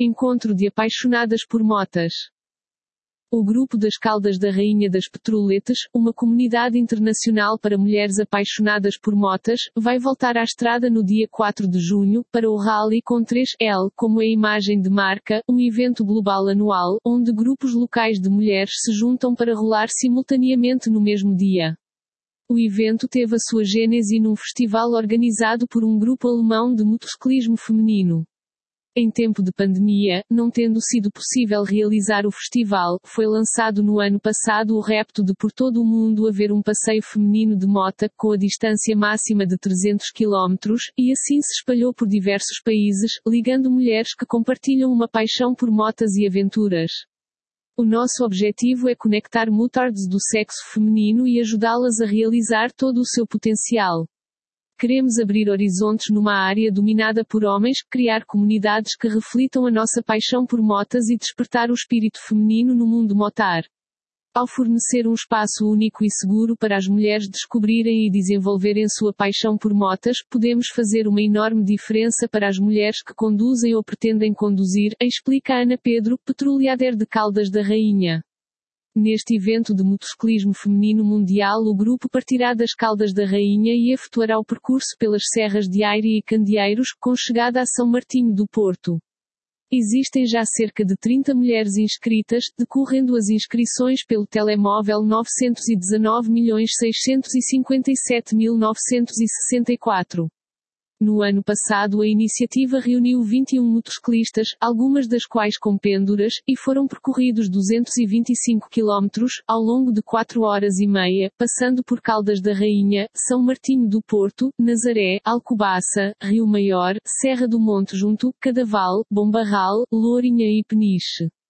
Encontro de apaixonadas por motas. O Grupo das Caldas da Rainha das Petroletas, uma comunidade internacional para mulheres apaixonadas por motas, vai voltar à estrada no dia 4 de junho, para o Rally com 3L, como a imagem de marca, um evento global anual, onde grupos locais de mulheres se juntam para rolar simultaneamente no mesmo dia. O evento teve a sua gênese num festival organizado por um grupo alemão de motociclismo feminino. Em tempo de pandemia, não tendo sido possível realizar o festival, foi lançado no ano passado o repto de por todo o mundo haver um passeio feminino de mota, com a distância máxima de 300 km, e assim se espalhou por diversos países, ligando mulheres que compartilham uma paixão por motas e aventuras. O nosso objetivo é conectar motards do sexo feminino e ajudá-las a realizar todo o seu potencial. Queremos abrir horizontes numa área dominada por homens, criar comunidades que reflitam a nossa paixão por motas e despertar o espírito feminino no mundo motar. Ao fornecer um espaço único e seguro para as mulheres descobrirem e desenvolverem sua paixão por motas, podemos fazer uma enorme diferença para as mulheres que conduzem ou pretendem conduzir, explica Ana Pedro, petroleader de Caldas da Rainha. Neste evento de motociclismo feminino mundial, o grupo partirá das Caldas da Rainha e efetuará o percurso pelas serras de Aire e Candeeiros, com chegada a São Martinho do Porto. Existem já cerca de 30 mulheres inscritas, decorrendo as inscrições pelo telemóvel 919.657.964. No ano passado a iniciativa reuniu 21 motociclistas, algumas das quais com pênduras, e foram percorridos 225 km, ao longo de 4 horas e meia, passando por Caldas da Rainha, São Martinho do Porto, Nazaré, Alcobaça, Rio Maior, Serra do Monte Junto, Cadaval, Bombarral, Lourinhã e Peniche.